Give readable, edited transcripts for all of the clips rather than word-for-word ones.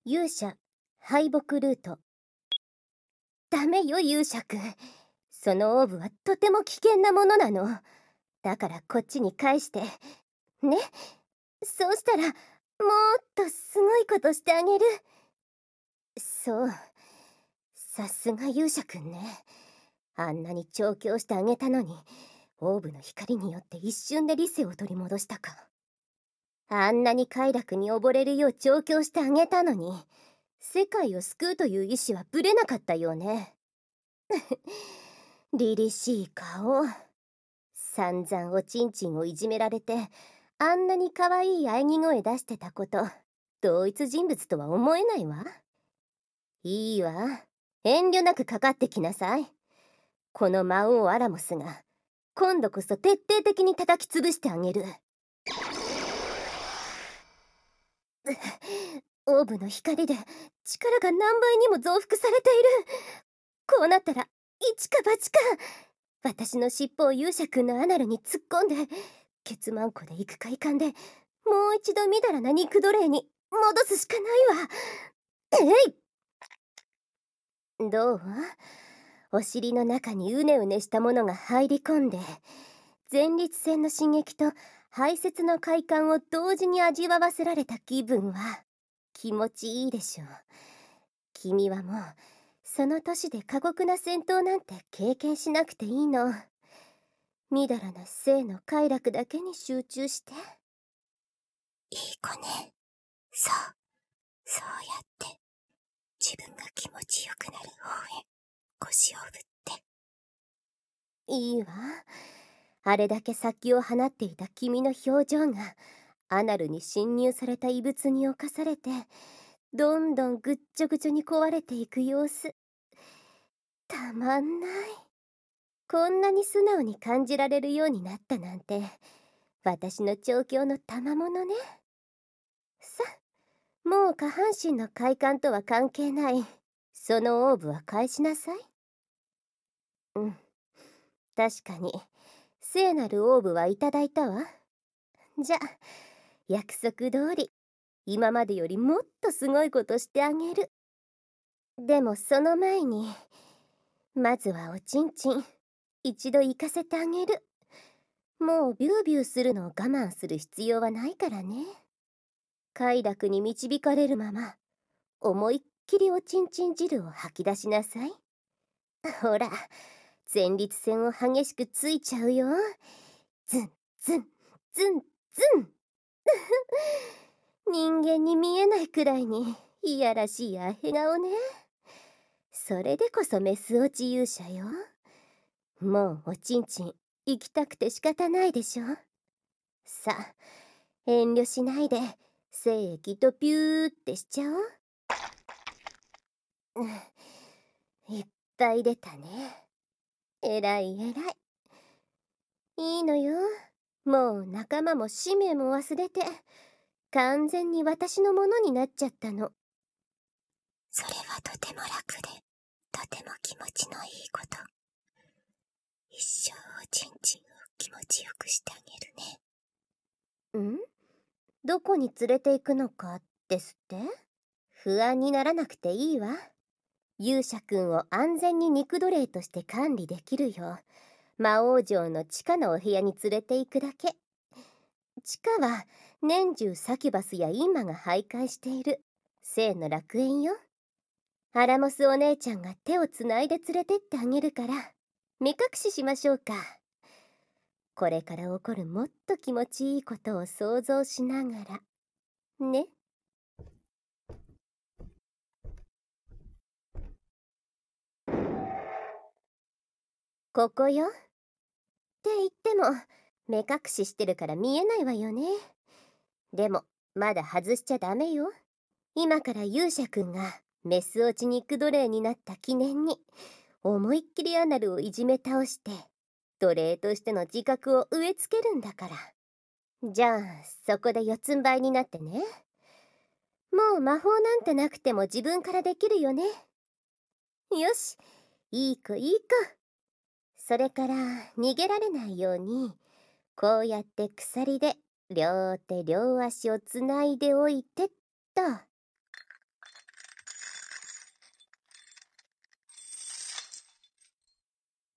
勇者敗北ルート。ダメよ勇者くん、そのオーブはとても危険なものなの。だからこっちに返してね。そうしたらもっとすごいことしてあげる。そう、さすが勇者くんね。あんなに調教してあげたのに、オーブの光によって一瞬で理性を取り戻したか。あんなに快楽に溺れるよう調教してあげたのに、世界を救うという意志はぶれなかったよね。凛々しい顔。散々おちんちんをいじめられて、あんなに可愛い喘ぎ声出してたこと、同一人物とは思えないわ。いいわ、遠慮なくかかってきなさい。この魔王アラモスが今度こそ徹底的に叩き潰してあげる。オーブの光で力が何倍にも増幅されている。こうなったら一か八か。私の尻尾を勇者くんのアナルに突っ込んで、ケツマンコで行く快感でもう一度みだらな肉奴隷に戻すしかないわ。えい、どう？お尻の中にうねうねしたものが入り込んで、前立腺の刺激と排泄の快感を同時に味わわせられた気分は気持ちいいでしょう。君はもうその年で過酷な戦闘なんて経験しなくていいの。みだらな性の快楽だけに集中して。 いい子ね。そうやって自分が気持ちよくなる方へ腰を振って。 いいわ。あれだけ殺気を放っていた君の表情がアナルに侵入された異物に侵されて、どんどんぐっちょぐちょに壊れていく様子、たまんない。こんなに素直に感じられるようになったなんて、私の調教の賜物ね。さ、もう下半身の快感とは関係ない、そのオーブは返しなさい。うん、確かに聖なるオーブはいただいたわ。じゃ、約束通り今までよりもっとすごいことしてあげる。でもその前に、まずはおちんちん一度行かせてあげる。もうビュービューするのを我慢する必要はないからね。快楽に導かれるまま思いっきりおちんちん汁を吐き出しなさい。ほら、前立腺を激しくついちゃうよ。ズンズンズンズン。人間に見えないくらいにいやらしいアヘ顔ね。それでこそメス落ち勇者よ。もうおちんちん行きたくて仕方ないでしょ。さあ、遠慮しないで精液とピューってしちゃおう。いっぱい出たね。えらいえらい。いいのよ。もう仲間も使命も忘れて完全に私のものになっちゃったの。 それはとても楽で、とても気持ちのいいこと。一生おちんちんを気持ちよくしてあげるね。 ん？どこに連れて行くのかですって？不安にならなくていいわ。勇者くんを安全に肉奴隷として管理できるよう、魔王城の地下のお部屋に連れて行くだけ。地下は年中サキュバスやインマが徘徊している聖の楽園よ。アラモスお姉ちゃんが手をつないで連れてってあげるから、目隠ししましょうか。これから起こるもっと気持ちいいことを想像しながらね。ここよ。って言っても目隠ししてるから見えないわよね。でもまだ外しちゃダメよ。今から勇者くんがメス落ち肉奴隷になった記念に思いっきりアナルをいじめ倒して奴隷としての自覚を植え付けるんだから。じゃあそこで四つん這いになってね。もう魔法なんてなくても自分からできるよね。よし、いい子いい子。それから逃げられないようにこうやって鎖で両手両足をつないでおいてっと。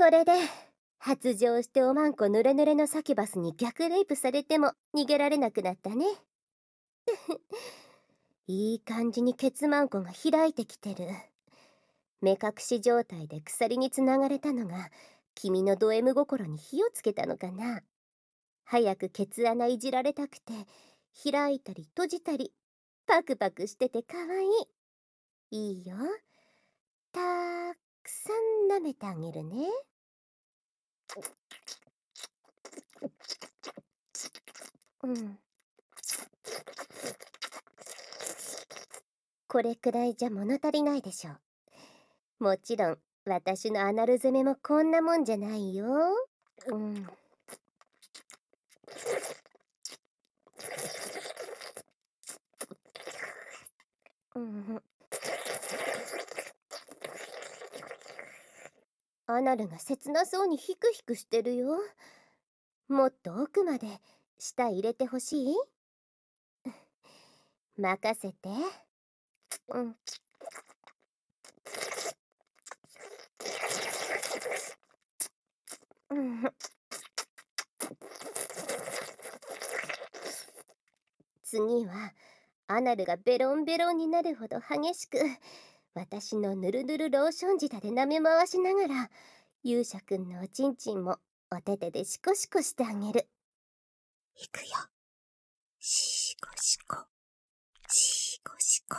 これで発情しておまんこ濡れ濡れのサキュバスに逆レイプされても逃げられなくなったね。いい感じにケツマンコが開いてきてる。目隠し状態で鎖につながれたのが君のド M 心に火をつけたのかな。早くケツ穴いじられたくて開いたり閉じたりパクパクしててかわいい。いいよ、たくさん舐めてあげるね。これくらいじゃ物足りないでしょ。もちろん私のアナル攻めもこんなもんじゃないよ。アナルが切なそうにヒクヒクしてるよ。もっと奥まで舌入れてほしい？任せて。次はアナルがベロンベロンになるほど激しく私のぬるぬるローション舌で舐め回しながら勇者くんのおちんちんもお手手でシコシコしてあげる。 いくよ。シコシコシコシコ。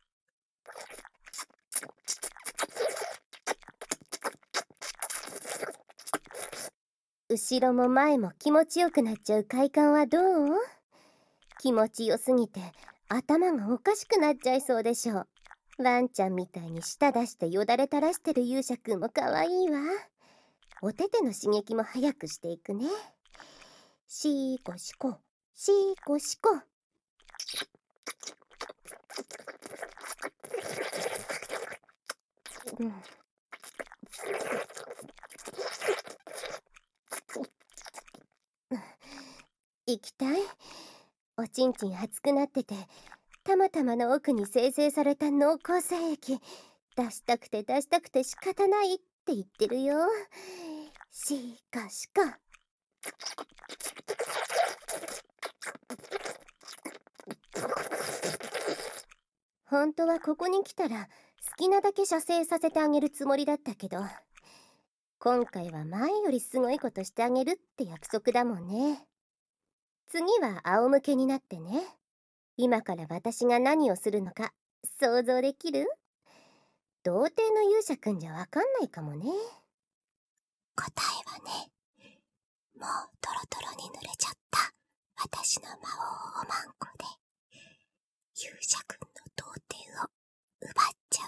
後ろも前も気持ちよくなっちゃう快感はどう？気持ちよすぎて頭がおかしくなっちゃいそうでしょ。ワンちゃんみたいに舌出してよだれ垂らしてる勇者くんもかわいいわ。お手手の刺激も早くしていくね。シコシコシコシコ。行きたい？おちんちん熱くなっててたまたまの奥に生成された濃厚精液出したくて仕方ないって言ってるよ。シコシコ。本当はここに来たら好きなだけ射精させてあげるつもりだったけど、今回は前よりすごいことしてあげるって約束だもんね。次は仰向けになってね。今から私が何をするのか想像できる？童貞の勇者くんじゃわかんないかもね。 答えはね、もうトロトロに濡れちゃった私の魔王おまんこで勇者くんの童貞を奪っちゃ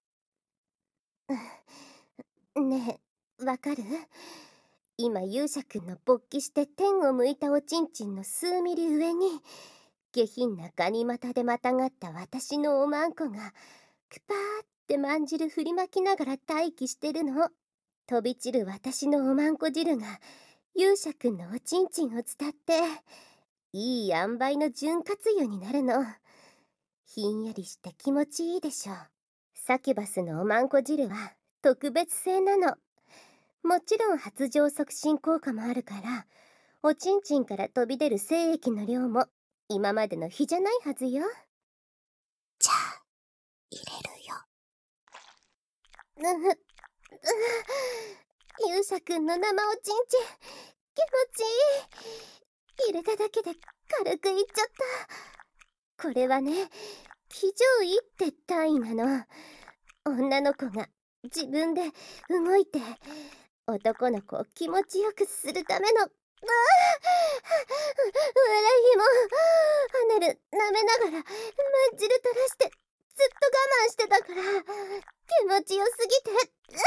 うの。ねえ、わかる？今勇者くんの勃起して天を向いたおちんちんの数ミリ上に下品なガニ股でまたがった私のおまんこがクパーってまんじる振りまきながら待機してるの。飛び散る私のおまんこ汁が勇者くんのおちんちんを伝っていい塩梅の潤滑油になるの。ひんやりして気持ちいいでしょ。サキュバスのおまんこ汁は特別製なの。もちろん発情促進効果もあるからおちんちんから飛び出る精液の量も今までの比じゃないはずよ。 じゃあ入れるよ。 勇者くんの生おちんちん気持ちいい。入れただけで軽くいっちゃった。これはね、非常位って単位なの。女の子が自分で動いて男の子を気持ちよくするための。笑いもアナル舐めながらまんじる垂らしてずっと我慢してたから気持ちよすぎて生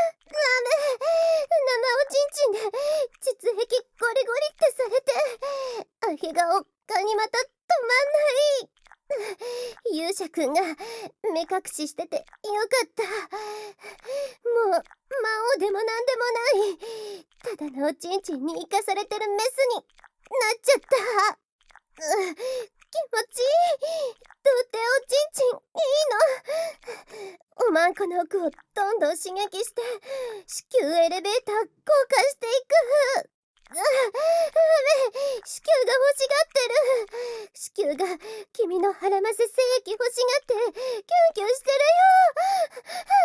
おちんちんで膣壁ゴリゴリってされてアヘ顔ガニ股止まんない。勇者くんが目隠ししててよかった。もう魔王でもなんでもないただのおちんちんに生かされてるメスになっちゃった。気持ちいい。童貞おちんちんいいの。おまんんこの奥をどんどん刺激して子宮エレベーター降下していく。子宮が欲しがってる。子宮が君の腹ませ精液欲しがってキュンキュンしてるよ。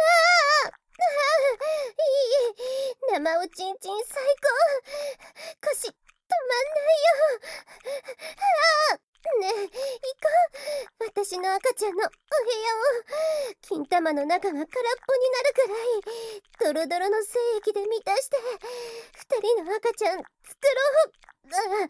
いい、生おちんちん最高。腰止まんないよ。ねえ、行こう。私の赤ちゃんのお部屋を。金玉の中が空っぽになるくらいドロドロの精液で満たして二人の赤ちゃん作ろう。行く勇者くんの生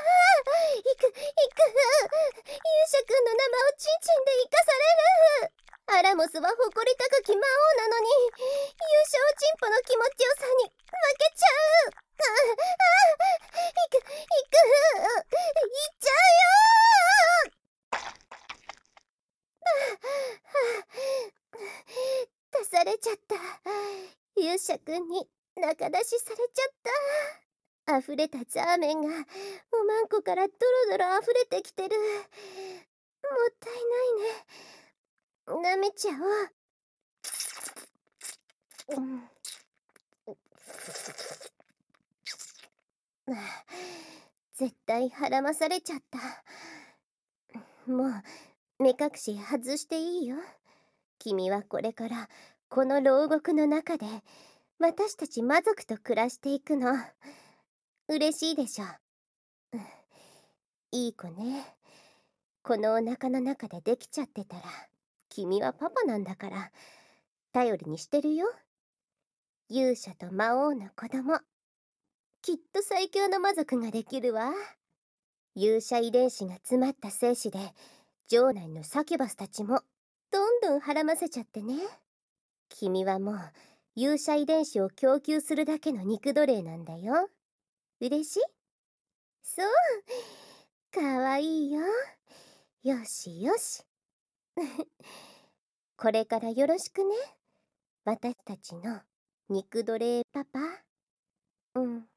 おちんちんで生かされる。アラモスは誇り高き魔王なのに勇者おちんぽの気持ちよさに負けちゃう。行っちゃうよ。出されちゃった。勇者くんに仲出しされちゃった。溢れたザーメンがおまんこからドロドロ溢れてきてる。もったいないね。舐めちゃおう。絶対腹まされちゃった。もう目隠し外していいよ。君はこれからこの牢獄の中で私たち魔族と暮らしていくの。嬉しいでしょ。いい子ね。このお腹の中でできちゃってたら君はパパなんだから頼りにしてるよ。勇者と魔王の子供、きっと最強の魔族ができるわ。勇者遺伝子が詰まった精子で城内のサキュバスたちもどんどんはらませちゃってね。君はもう勇者遺伝子を供給するだけの肉奴隷なんだよ。嬉しい？そう、かわいいよ。よしよし。これからよろしくね。私たちの肉奴隷パパ。うん。